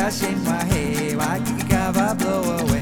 rush in my head. Why can't you cover blow away?